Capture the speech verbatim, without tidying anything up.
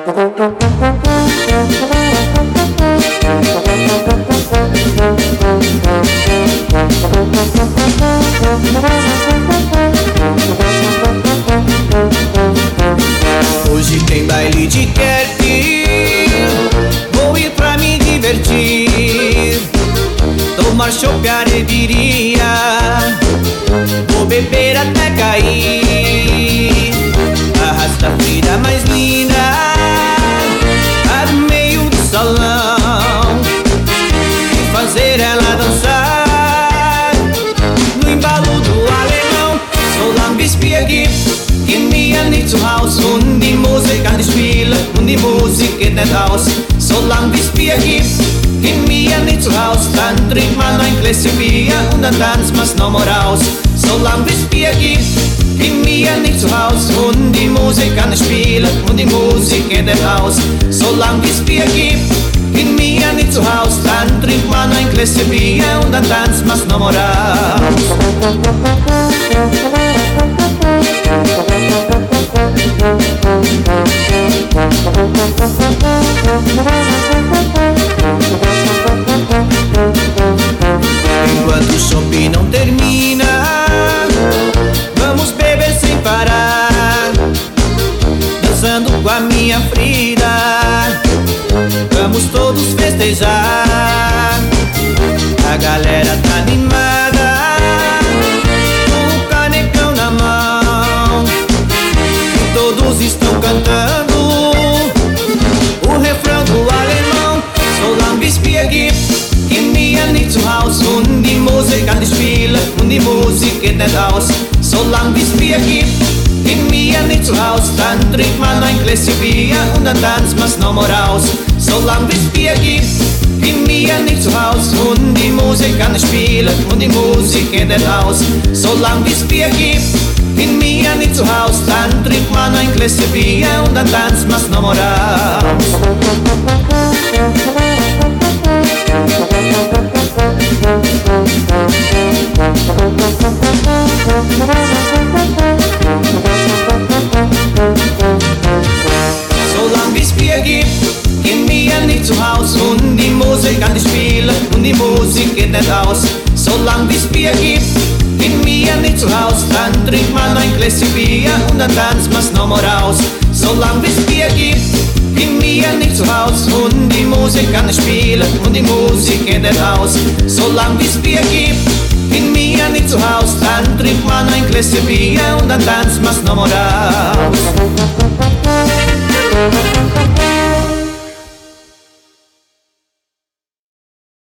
Hoje tem baile de Kerp, vou ir pra me divertir, tomar chopp e areviria, vou beber até cair. Arrasta a Frida mais linda para o meio do salão e fazer ela dançar no embalo do alemão. So lang bis wir gibt, gehen wir nicht zu Haus und die Musik kann nicht spielen und die Musik geht nicht aus. So lang bis wir gibt, gehen wir nicht zu Haus, dann trinkt man ein Gläschen Bier und dann tanzt man's nochmal raus. So lang bis wir gibt, gehen wir nicht zu Haus und die Musik kann nicht spielen und die Musik geht nicht aus. So lang bis wir gibt, gehen wir nicht zu Haus, dann trinkt man ein Gläschen Bier und dann tanzt man's nochmal raus. Enquanto o chopp não termina, vamos beber sem parar, dançando com a minha Frida, vamos todos festejar. A galera tá animada, com o canecão na mão, e todos estão cantando o refrão do alemão. So lang bis wir gibt, gehen wir nicht zu Haus und die Musik kann nicht spielen und die Musik geht nicht aus. So lang bis wir gibt, gehen wir nicht zu Haus, dann trinkt man ein Gläschen Bier und dann tanzt man's nochmal raus. So lang bis wir gibt, gehen wir nicht zu Haus und die Musik kann nicht spielen und die Musik geht nicht aus. So lang bis wir gibt, gehen wir nicht zu Haus, dann trinkt man ein Gläschen Bier und dann tanzt man's nochmal raus. So lang bis wir gibt, gehen wir nicht zu Haus und die Musik kann nicht spielen und die Musik geht nicht aus. So lang bis wir gibt, gehen wir nicht zu Haus, dann trinkt man ein Gläschen Bier und dann tanzt man's nochmal raus. So lang bis wir gibt, gehen wir nicht zu Haus und die Musik kann nicht spielen und die Musik geht nicht aus. So lang bis wir gibt, gehen wir nicht zu Haus, dann trinkt man ein Gläschen Bier und dann tanzt man's nochmal raus.